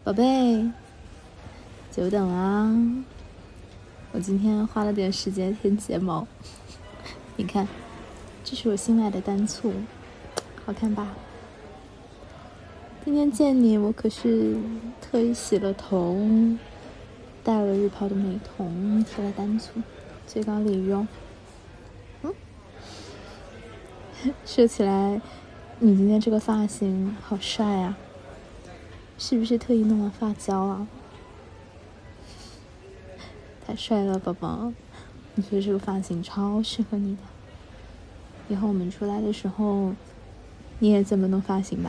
宝贝，久等啦！我今天花了点时间填睫毛，你看，这是我新买的单簇，好看吧？今天见你，我可是特意洗了头，戴了日抛的美瞳，贴了单簇，最高礼用。说起来，你今天这个发型好帅啊！是不是特意弄了发胶啊？太帅了，宝宝！我觉得这个发型超适合你的。以后我们出来的时候，你也这么弄发型吧。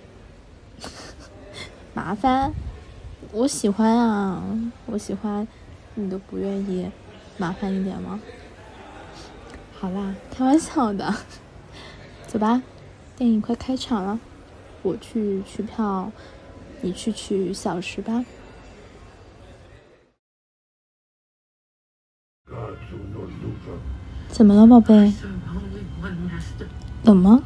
麻烦，我喜欢啊，我喜欢，你都不愿意麻烦一点吗？好啦，开玩笑的。走吧，电影快开场了，我去取票，你去取小时吧。怎么了，宝贝？冷吗？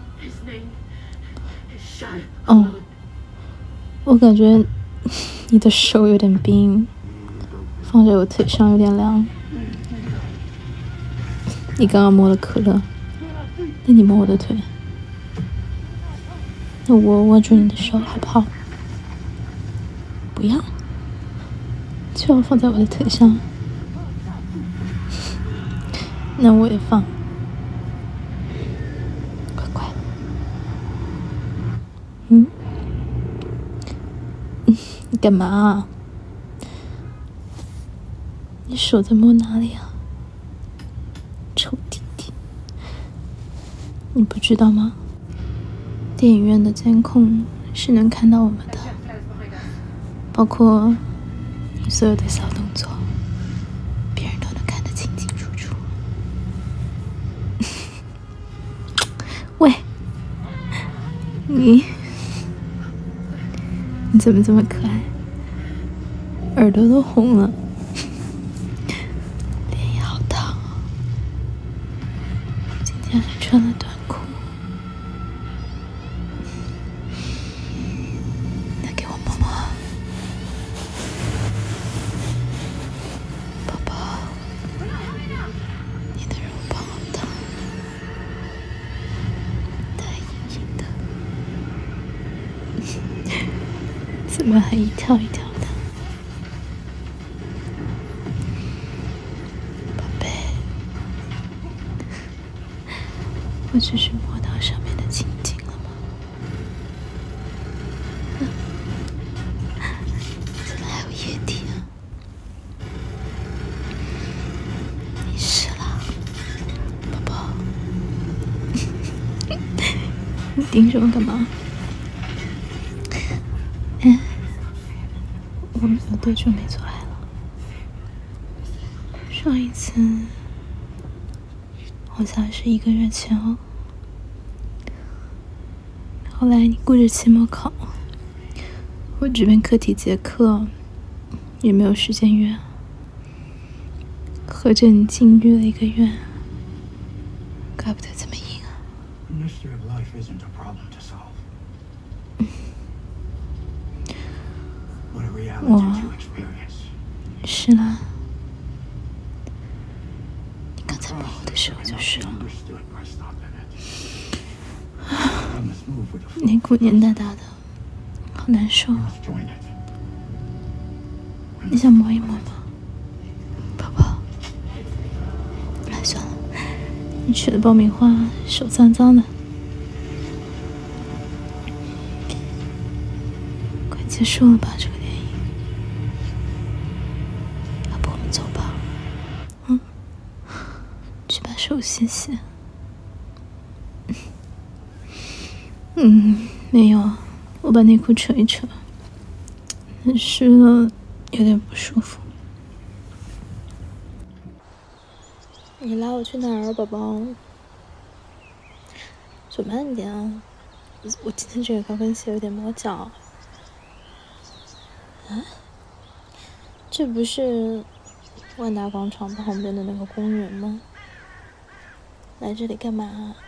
哦，我感觉你的手有点冰，放在我腿上有点凉。你刚刚摸了可乐，那你摸我的腿，那我握住你的手好不好？不要，就要放在我的腿上。那我也放，乖乖。你干嘛啊？你手在摸哪里啊？臭弟弟，你不知道吗？电影院的监控是能看到我们的，包括你所有的小动作，别人都能看得清清楚楚。喂，你怎么这么可爱？耳朵都红了，脸也好烫啊！今天还穿了短裤。那给我摸摸，宝宝，你的肉棒好烫，太硬硬的，怎么还一跳一跳的？宝贝，我只是摸到上面的青筋了吗？怎么还有液体啊？你湿了，宝宝。你盯着我干嘛？我们有多久没做爱了？上一次好像是1个月前哦。后来你顾着期末考，我这边课题结课也没有时间约，合着你禁欲了1个月，怪不得这么硬啊。我是啦，你刚才摸我的时候就是了。内裤黏哒哒的，好难受。你想摸一摸吗，宝宝？哎，算了，你吃了爆米花，手脏脏的。快结束了吧，这个电影。要不我们走吧？去把手洗洗。没有，我把内裤扯一扯，湿了，有点不舒服。你拉我去哪儿啊，宝宝？走慢点啊！我今天这个高跟鞋有点磨脚。啊？这不是万达广场旁边的那个公园吗？来这里干嘛啊？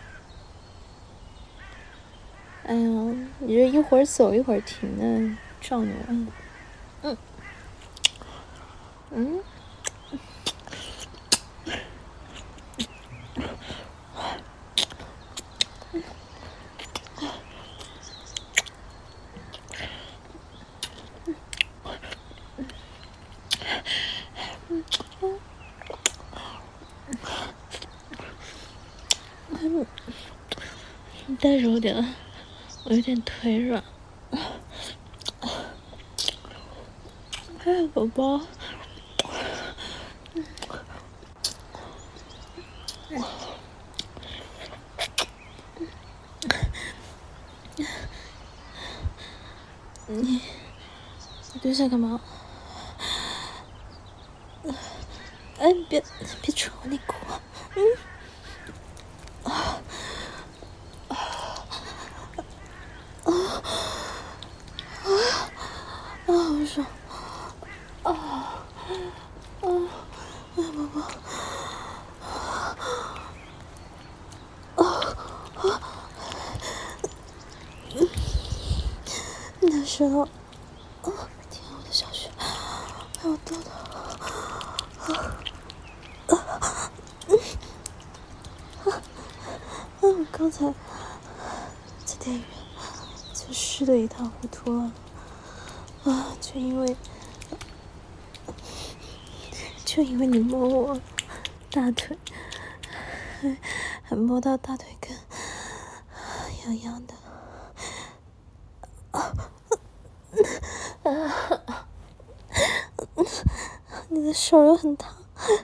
哎呀，你这一会儿走一会儿停的，撞你了。 再揉点，我有点腿软。宝宝，你蹲下干嘛？哎，别戳我内裤。好爽。宝宝。难受。天啊，我的小穴，还有痘痘。我刚才在电影院就湿得一塌糊涂了。就因为你摸我大腿，还摸到大腿根，痒痒的。你的手又很烫。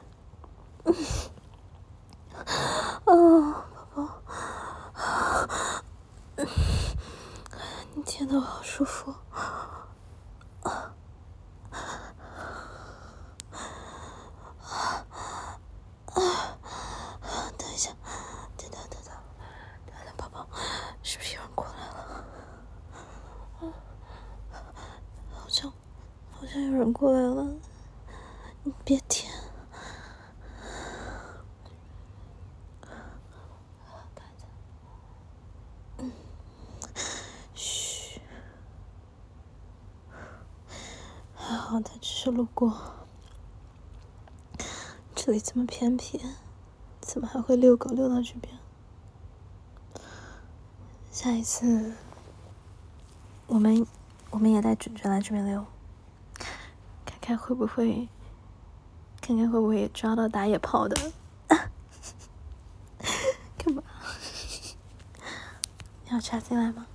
宝宝，你舔得我好舒服。等一下，等，宝宝，是不是有人过来了？好像有人过来了，你别舔。嘘，还好他只是路过。这里这么偏僻，怎么还会遛狗遛到这边？下一次，我们也带准准来这边遛，看看会不会也抓到打野炮的。干嘛？你要插进来吗？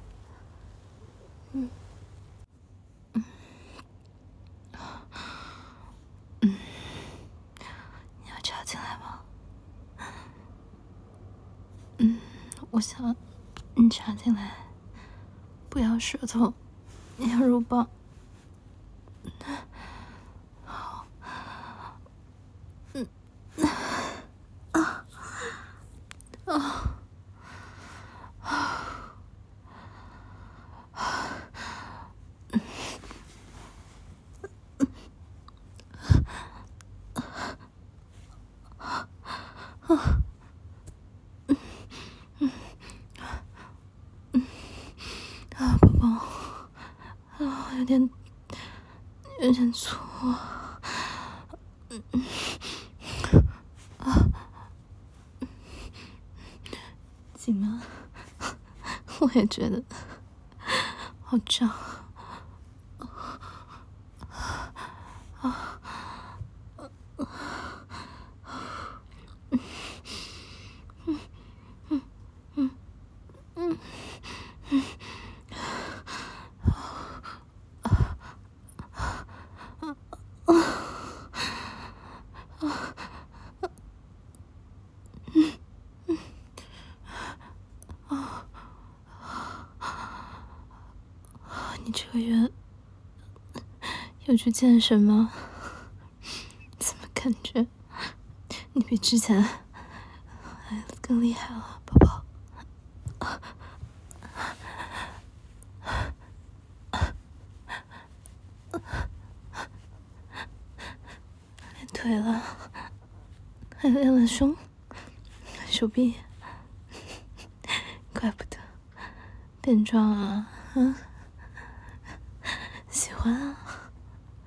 你要插进来吗？我想你插进来，不要舌头，你要入抱。好。宝宝，有点粗。紧吗？我也觉得好胀。你这个月有去健身吗？怎么感觉你比之前还更厉害了，宝宝？练腿了，还练了手臂，怪不得变壮啊！喜欢啊。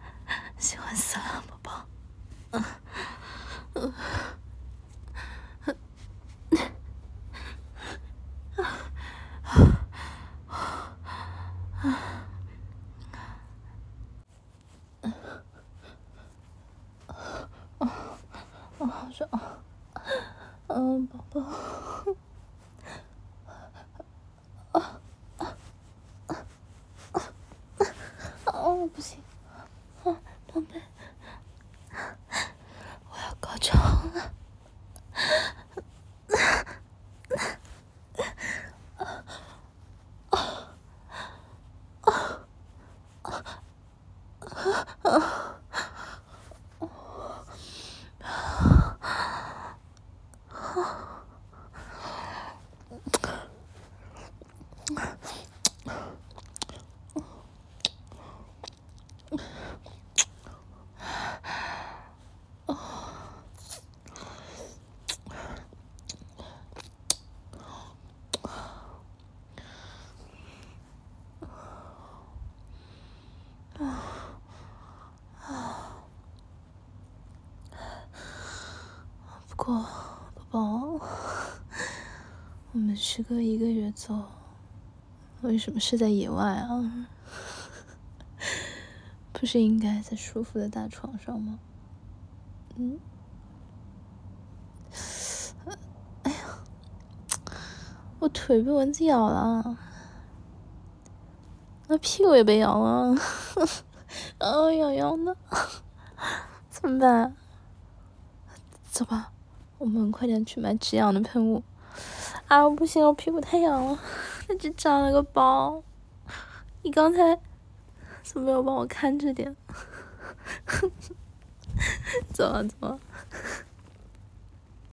宝宝。哦，不行，宝贝，我要高潮了。不过，宝宝，我们时隔1个月走，为什么是在野外啊？不是应该在舒服的大床上吗？哎呀，我腿被蚊子咬了，那屁股也被咬了，痒的，怎么办？走吧，我们快点去买止痒的喷雾。啊，不行，我屁股太痒了，它只长了个包。你刚才怎么没有帮我看着点？走啊走啊。